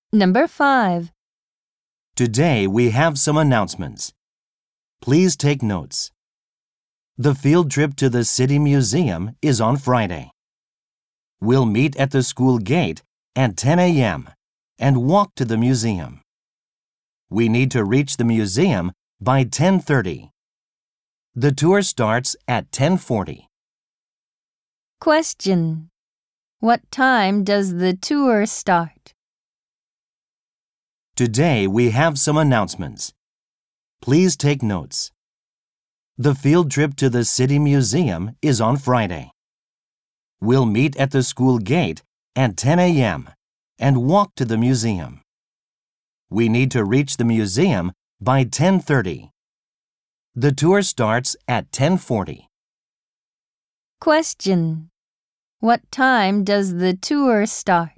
Number 5. Today we have some announcements. Please take notes. The field trip to the City Museum is on Friday. We'll meet at the school gate at 10 a.m. and walk to the museum. We need to reach the museum by 10:30. The tour starts at 10:40. Question. What time does the tour start? Today we have some announcements. Please take notes. The field trip to the City Museum is on Friday. We'll meet at the school gate at 10 a.m. and walk to the museum. We need to reach the museum by 10:30. The tour starts at 10:40. Question. What time does the tour start?